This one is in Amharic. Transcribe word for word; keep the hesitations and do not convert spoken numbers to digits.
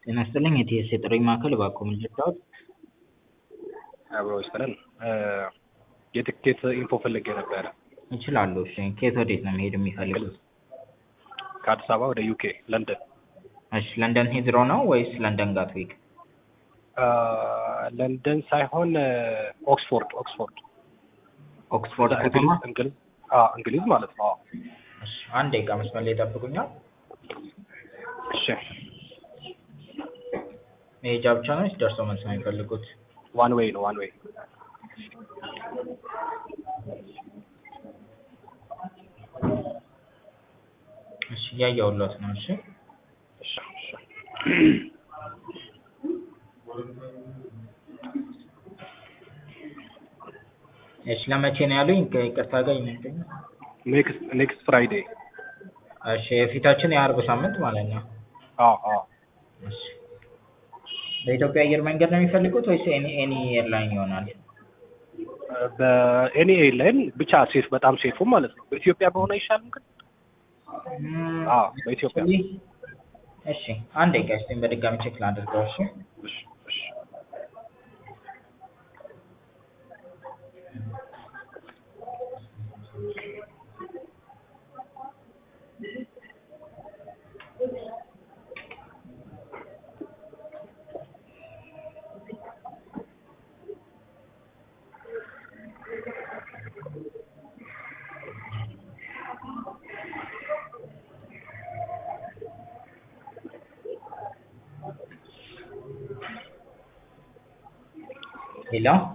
ጤና ይስጥልኝ የቲኤስ የጥሪ ማዕከል እባክዎ ምን ልርዳዎት? አብሮ ይስጥልን የትኬት ኢንፎ ፈልጌ ነበረ። እችላለሁ። እሺ ከየት ወዴት ነው መሄድ የሚፈልጉት? ከአዲስ አበባ ወደ ዩኬ ለንደን። እሺ ለንደን ሂዝሮ ነው ወይስ ለንደን ጋትዊክ? ለንደን ሳይሆን ኦክስፎርድ ኦክስፎርድ ኦክስፎርድ ከተማ? እንግሊዝ አዎ እንግሊዝ ማለት ነው። እሺ አንድ ደቂቃ መስመር ላይ ይጠብቁኛል። እሺ መሄጃ ብቻ ነው ወይስ ደርሶ መልስ ነው የሚፈልጉት? ዋን ዌይ ነው ዋን ዌይ። እሺ እያየሁልዎት ነው። እሺ እሺ እሺ እሺ ለመቼ ነው ያሉኝ? ይቅርታ ጋር ይመስለኝ ኔክስት ኔክስት ፍራይዴ። እሺ የፊታችን የአርብ ሳምንት ማለት ነው። አዎ አዎ። እሺ በኢትዮጵያ አየር መንገድ ነው የሚፈልጉት ወይስ ኤኒ ኤኒ ኤርላይን ይሆናል? በኤኒ ኤርላይን ብቻ ሴፍ በጣም ሴፉ ማለት ነው። በኢትዮጵያ በሆነ አይሻልም ግን? አዎ በኢትዮጵያ። እሺ አንድ ደቂቃ እስኪ በድጋሚ ቼክ ላድርገው። እሺ እሺ እሺ ሄሎ